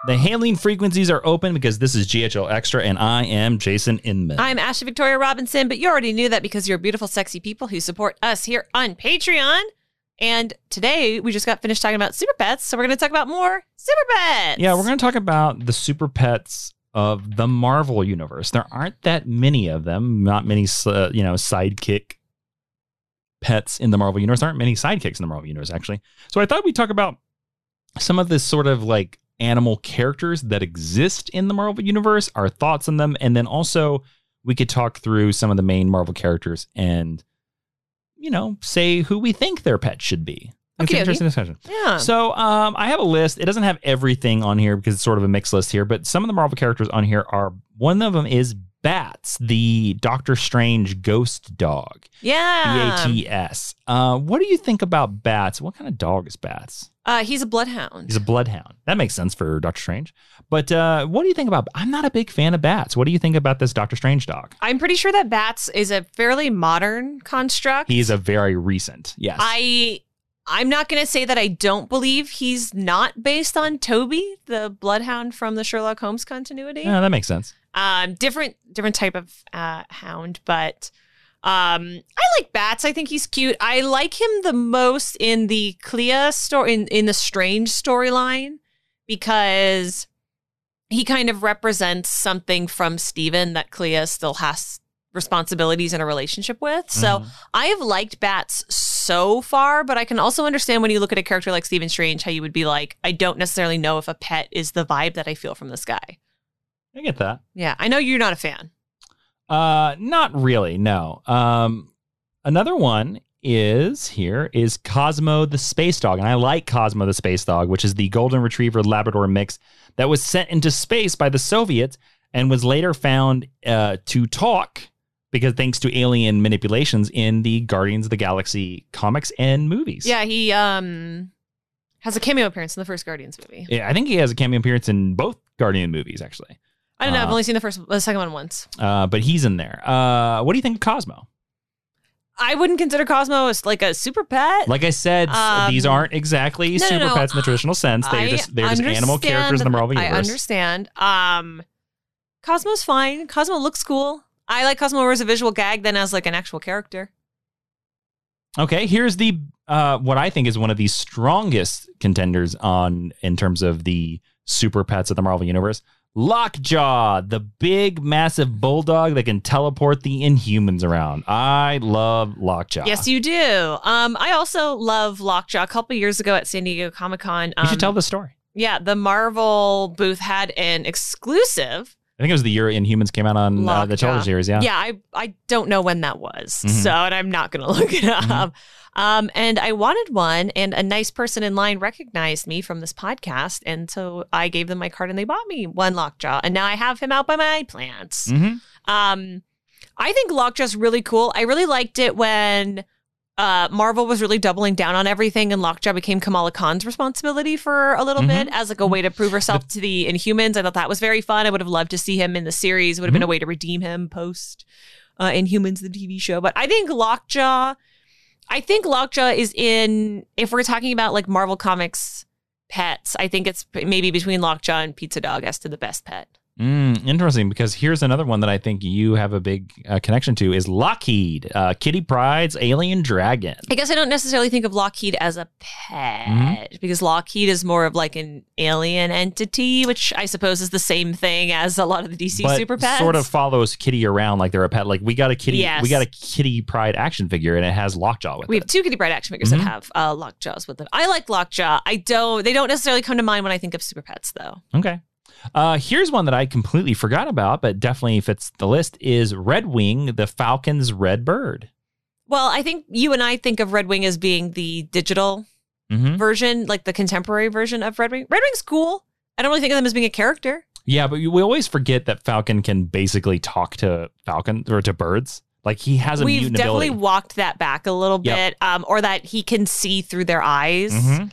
The hailing frequencies are open because this is GHL Extra, and I am Jason Inman. I'm Ashley Victoria Robinson, but you already knew that because you're beautiful, sexy people who support us here on Patreon. And today, we just got finished talking about super pets, so we're going to talk about more super pets. Yeah, we're going to talk about the super pets of the Marvel Universe. There aren't that many of them, not many, sidekick pets in the Marvel Universe. There aren't many sidekicks in the Marvel Universe, actually. So I thought we'd talk about some of this sort of like animal characters that exist in the Marvel Universe, our thoughts on them, and then also we could talk through some of the main Marvel characters and, say who we think their pet should be. It's an interesting discussion. Yeah. So I have a list. It doesn't have everything on here because it's sort of a mixed list here, but some of the Marvel characters on here are, one of them is Bats, the Doctor Strange ghost dog. Yeah. BATS. What do you think about Bats? What kind of dog is Bats? He's a bloodhound. He's a bloodhound. That makes sense for Doctor Strange. But what do you think about... I'm not a big fan of Bats. What do you think about this Doctor Strange dog? I'm pretty sure that Bats is a fairly modern construct. He's a very recent, yes. I'm not going to say that I don't believe he's not based on Toby, the bloodhound from the Sherlock Holmes continuity. Yeah, that makes sense. Different type of hound, but... I like Bats. I think he's cute. I like him the most in the Clea story, in the Strange storyline, because he kind of represents something from Steven that Clea still has responsibilities in a relationship with. So I have liked Bats so far, but I can also understand when you look at a character like Stephen Strange, how you would be like, I don't necessarily know if a pet is the vibe that I feel from this guy. I get that. Yeah, I know you're not a fan. Not really, no. Another one is Cosmo the Space Dog. And I like Cosmo the Space Dog, which is the Golden Retriever Labrador mix that was sent into space by the Soviets and was later found to talk because thanks to alien manipulations in the Guardians of the Galaxy comics and movies. Yeah, he has a cameo appearance in the first Guardians movie. Yeah, I think he has a cameo appearance in both Guardian movies, actually. I don't know. I've only seen the second one once. But he's in there. What do you think of Cosmo? I wouldn't consider Cosmo as like a super pet. Like I said, these aren't exactly super pets in the traditional sense. They're just animal characters in the Marvel Universe. I understand. Cosmo's fine. Cosmo looks cool. I like Cosmo more as a visual gag than as like an actual character. Okay, here's the what I think is one of the strongest contenders in terms of the super pets of the Marvel Universe. Lockjaw, the big, massive bulldog that can teleport the Inhumans around. I love Lockjaw. Yes, you do. I also love Lockjaw. A couple years ago at San Diego Comic-Con. You should tell the story. Yeah, the Marvel booth had an exclusive. I think it was the year Inhumans came out on the television series, yeah. Yeah, I don't know when that was, and I'm not going to look it up. And I wanted one, and a nice person in line recognized me from this podcast, and so I gave them my card, and they bought me one Lockjaw, and now I have him out by my plants. I think Lockjaw's really cool. I really liked it when Marvel was really doubling down on everything, and Lockjaw became Kamala Khan's responsibility for a little bit as like a way to prove herself to the Inhumans. I thought that was very fun. I would have loved to see him in the series. It would have been a way to redeem him post Inhumans, the TV show. But I think Lockjaw is in, if we're talking about like Marvel Comics pets, I think it's maybe between Lockjaw and Pizza Dog as to the best pet. Interesting, because here's another one that I think you have a big connection to is Lockheed, Kitty Pryde's alien dragon. I guess I don't necessarily think of Lockheed as a pet because Lockheed is more of like an alien entity, which I suppose is the same thing as a lot of the DC super pets. Sort of follows Kitty around like they're a pet. Like we got a Kitty Pryde action figure and it has Lockjaw with it. We have two Kitty Pryde action figures that have Lockjaws with them. I like Lockjaw. They don't necessarily come to mind when I think of super pets though. Okay. Here's one that I completely forgot about, but definitely fits the list, is Red Wing, the Falcon's red bird. Well, I think you and I think of Red Wing as being the digital version, like the contemporary version of Red Wing. Red Wing's cool. I don't really think of them as being a character. Yeah, but we always forget that Falcon can basically talk to falcons or to birds. Like he has a mutant ability. We've definitely walked that back a little bit, or that he can see through their eyes.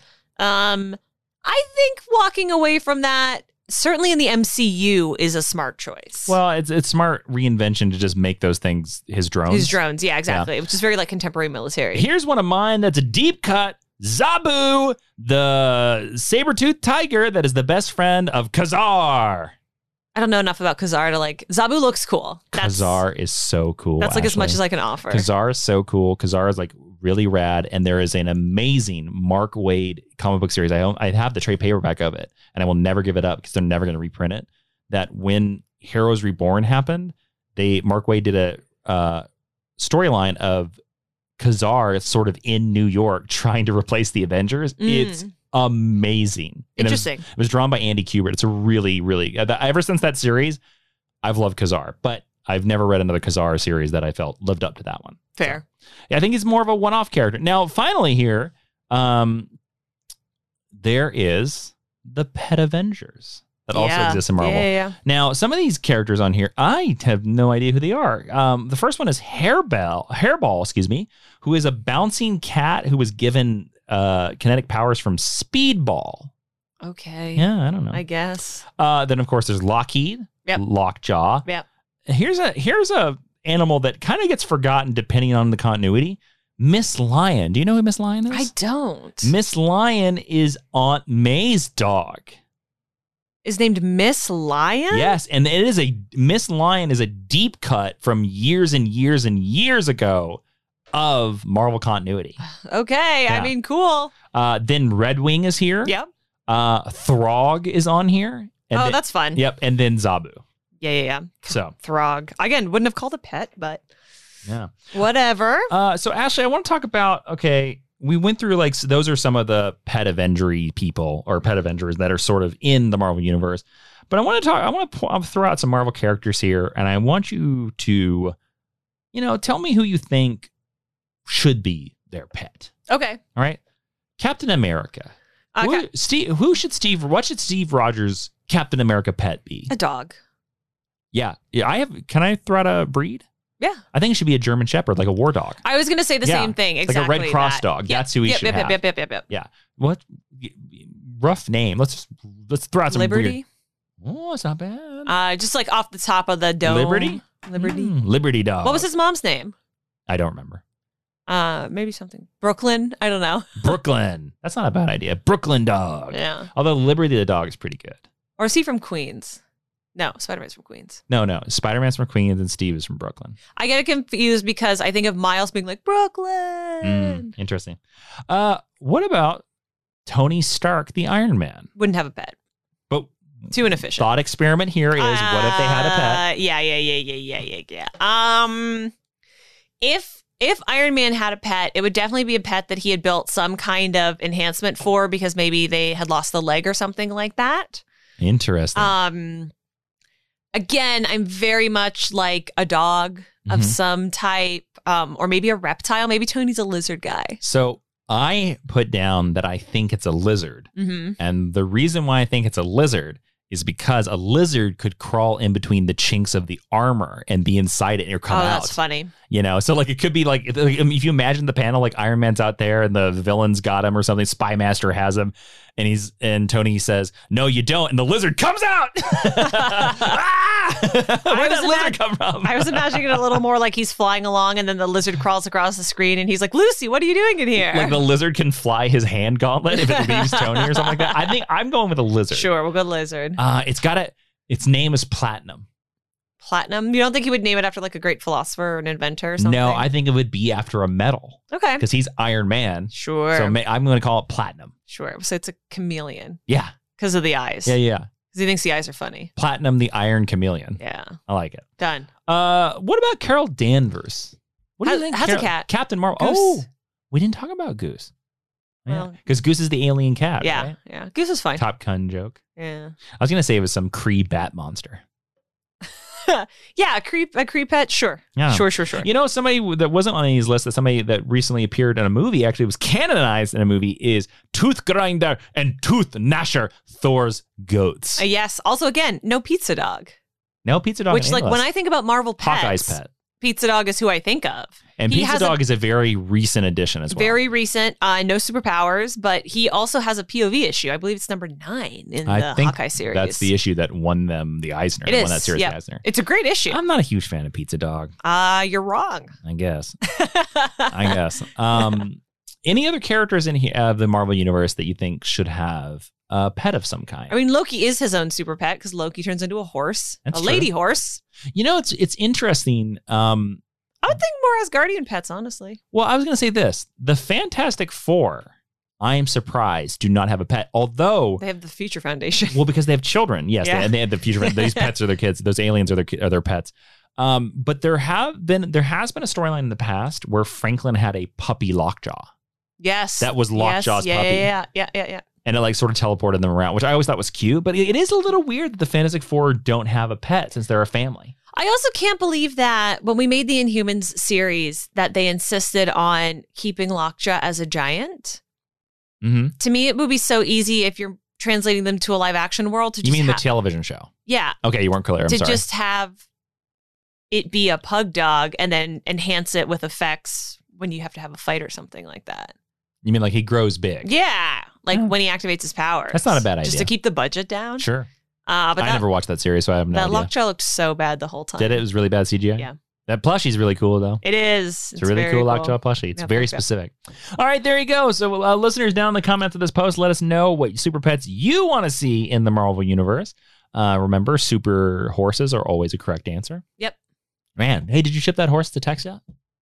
I think walking away from that, certainly in the MCU, is a smart choice. Well, it's smart reinvention to just make those things his drones. His drones, yeah, exactly. Yeah. Which is very like contemporary military. Here's one of mine that's a deep cut. Zabu, the saber-toothed tiger that is the best friend of Kazar. I don't know enough about Kazar to like. Zabu looks cool. Kazar is so cool. That's like Ashley. as much as I can offer. Kazar is so cool. Kazar is like really rad, and there is an amazing Mark Waid comic book series. I have the trade paperback of it, and I will never give it up because they're never going to reprint it. That when Heroes Reborn happened, Mark Waid did a storyline of Kazar sort of in New York trying to replace the Avengers. It's amazing. Interesting. It was drawn by Andy Kubert. It's a really, really, ever since that series, I've loved Kazar, but I've never read another Kazar series that I felt lived up to that one. Fair. So, yeah, I think he's more of a one-off character. Now, finally here, there is the Pet Avengers that also exists in Marvel. Yeah. Now, some of these characters on here, I have no idea who they are. The first one is Hairball, who is a bouncing cat who was given kinetic powers from Speedball. Okay. Yeah, I don't know. I guess. Then, of course, there's Lockheed, Lockjaw. Yep. Here's a animal that kind of gets forgotten depending on the continuity. Miss Lion. Do you know who Miss Lion is? I don't. Miss Lion is Aunt May's dog. Is named Miss Lion? Yes, and Miss Lion is a deep cut from years and years and years ago of Marvel continuity. Okay, Yeah. I mean, cool. Then Red Wing is here. Yep. Throg is on here. And That's fun. Yep, and then Zabu. Yeah. So Throg. Again, wouldn't have called a pet, but yeah. whatever. So Ashley, I want to talk about, we went through those are some of the Pet Avengery people or Pet Avengers that are sort of in the Marvel universe. But I want to throw out some Marvel characters here, and I want you to, tell me who you think should be their pet. Okay. All right. Captain America. Okay. What should Steve Rogers' Captain America pet be? A dog. Yeah. Can I throw out a breed? Yeah. I think it should be a German Shepherd, like a war dog. I was going to say the same thing. Exactly. Like a Red Cross that. dog. That's who he should have. Yep. Yeah. What? Rough name. Let's throw out some Liberty. Weird... Oh, it's not bad. Just like off the top of the dome. Liberty. Liberty dog. What was his mom's name? I don't remember. Maybe something. Brooklyn. I don't know. Brooklyn. That's not a bad idea. Brooklyn dog. Yeah. Although Liberty the dog is pretty good. Or is he from Queens? No, Spider-Man's from Queens. No. Spider-Man's from Queens and Steve is from Brooklyn. I get it confused because I think of Miles being like, Brooklyn. Interesting. What about Tony Stark, the Iron Man? Wouldn't have a pet. But too inefficient. Thought experiment here is what if they had a pet? Yeah. If Iron Man had a pet, it would definitely be a pet that he had built some kind of enhancement for because maybe they had lost the leg or something like that. Interesting. Again, I'm very much like a dog of some type, or maybe a reptile. Maybe Tony's a lizard guy. So I put down that I think it's a lizard. Mm-hmm. And the reason why I think it's a lizard is because a lizard could crawl in between the chinks of the armor and be inside it and come out. That's funny. So it could be like, if you imagine the panel, like Iron Man's out there and the villains got him or something, Spy Master has him, and Tony says, "No, you don't," and the lizard comes out. Where'd that lizard come from? I was imagining it a little more like he's flying along and then the lizard crawls across the screen and he's like, "Lucy, what are you doing in here?" Like the lizard can fly his hand gauntlet if it leaves Tony or something like that. I think I'm going with a lizard. Sure, we'll go lizard. Its name is Platinum. Platinum? You don't think he would name it after like a great philosopher or an inventor or something? No, I think it would be after a metal. Okay. Because he's Iron Man. Sure. So I'm going to call it Platinum. Sure. So it's a chameleon. Yeah. Because of the eyes. Yeah. Because he thinks the eyes are funny. Platinum, the Iron Chameleon. Yeah. I like it. Done. What about Carol Danvers? What do you think? How's a cat? Captain Marvel. Goose. Oh, we didn't talk about Goose. Well, because Goose is the alien cat. Yeah. Right? Yeah. Goose is fine. Top Gun joke. Yeah. I was going to say it was some Kree bat monster. Yeah, a Kree pet, sure. Yeah. Sure. Somebody that wasn't on these lists, that somebody that recently appeared in a movie, actually was canonized in a movie, is Tooth Grinder and Tooth Gnasher, Thor's goats. Yes. Also, again, no pizza dog. No pizza dog. Which, like, when I think about Marvel pets, Hawkeye's pet. Pizza Dog is who I think of. And Pizza Dog is a very recent addition as well. Very recent. No superpowers, but he also has a POV issue. I believe it's number 9 in the Hawkeye series. That's the issue that won them the Eisner. It is. Won that series the Eisner. It's a great issue. I'm not a huge fan of Pizza Dog. You're wrong. I guess. Any other characters in here, the Marvel Universe that you think should have a pet of some kind? I mean, Loki is his own super pet because Loki turns into a horse, That's a true. lady horse. You know, it's interesting. I would think more Asgardian pets, honestly. Well, I was going to say this. The Fantastic Four, I am surprised, do not have a pet. Although, They have the Future Foundation. well, because they have children. Yes, Yeah. they have the future. These pets are their kids. Those aliens are their pets. But there has been a storyline in the past where Franklin had a puppy Lockjaw. Yes. That was Lockjaw's yes. puppy. Yeah. And it like sort of teleported them around, which I always thought was cute. But it is a little weird that the Fantastic Four don't have a pet since they're a family. I also can't believe that when we made the Inhumans series that they insisted on keeping Lockjaw as a giant. Mm-hmm. To me, it would be so easy if you're translating them to a live action world to You just mean the television show? yeah, Okay, you weren't clear. I'm to sorry. just have it be a pug dog and then enhance it with effects when you have to have a fight or something like that. You mean like he grows big? Yeah, like Oh. when he activates his powers. That's not a bad Just idea. to keep the budget down. Sure. But I never watched that series, so I have no that idea. Lockjaw looked so bad the whole time. Did it? It was really bad CGI? Yeah. That plushie's really cool, though. It is. It's a really very cool Lockjaw plushie. It's Yeah, very thank you. specific. All right, there you go. So, listeners, down in the comments of this post, let us know what super pets you want to see in the Marvel Universe. Remember, super horses are always a correct answer. Yep. Man, hey, did you ship that horse to Texas?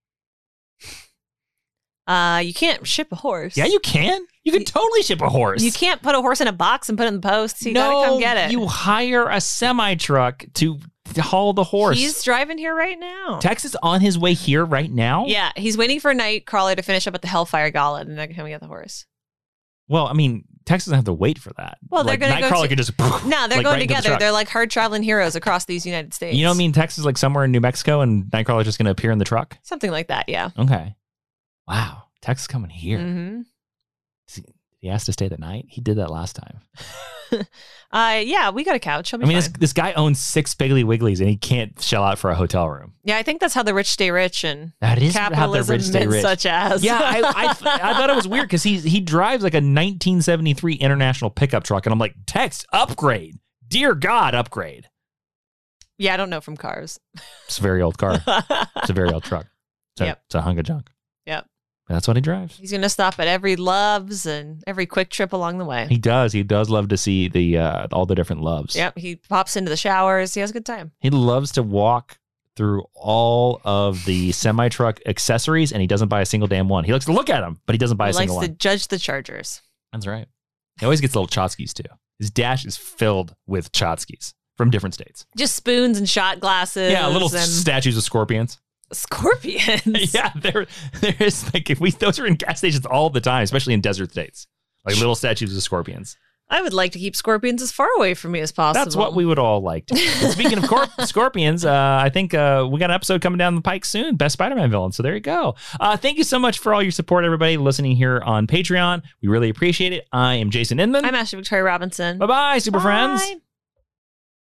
You can't ship a horse. Yeah, you can. You can totally ship a horse. You can't put a horse in a box and put it in the post. So you gotta come get it. You hire a semi truck to haul the horse. He's driving here right now. Texas on his way here right now? Yeah, he's waiting for Nightcrawler to finish up at the Hellfire Gala, and then come get the horse. Well, I mean, Texas doesn't have to wait for that. Well, they're like, gonna go Nightcrawler to- could just No, they're like, going right into the together. truck. They're like hard traveling heroes across these United States. You know what I mean? Texas is like somewhere in New Mexico, and Nightcrawler's just going to appear in the truck. Something like that. Yeah. Okay. Wow, Texas coming here. Mm-hmm. He asked to stay the night. He did that last time. Yeah, we got a couch. He'll be I mean, fine. this guy owns 6 Piggly Wigglies, and he can't shell out for a hotel room. Yeah, I think that's how the rich stay rich and That is how the capitalism rich stay and rich. such as. Yeah, I thought it was weird because he drives like a 1973 International pickup truck, and I'm like, Tex, upgrade. Dear God, upgrade. Yeah, I don't know from cars. It's a very old car. It's a very old truck. Yep. It's a hunk of junk. Yep. But that's what he drives. He's going to stop at every Love's and every Quick Trip along the way. He does. He does love to see the all the different loves. Yep. He pops into the showers. He has a good time. He loves to walk through all of the semi-truck accessories, and he doesn't buy a single damn one. He likes to look at them, but he doesn't buy He a single likes to one. judge the Chargers. That's right. He always gets little Chotskys, too. His dash is filled with Chotskys from different states. Just spoons and shot glasses. Yeah, little and statues of scorpions. scorpions. Yeah, there is like those are in gas stations all the time, especially in desert states. Like little statues of scorpions. I would like to keep scorpions as far away from me as possible. That's what we would all like to do. And speaking of scorpions, I think we got an episode coming down the pike soon. Best Spider-Man villain. So there you go. Thank you so much for all your support, everybody listening here on Patreon. We really appreciate it. I am Jason Inman. I'm Ashley Victoria Robinson. Bye-bye, super friends. Bye.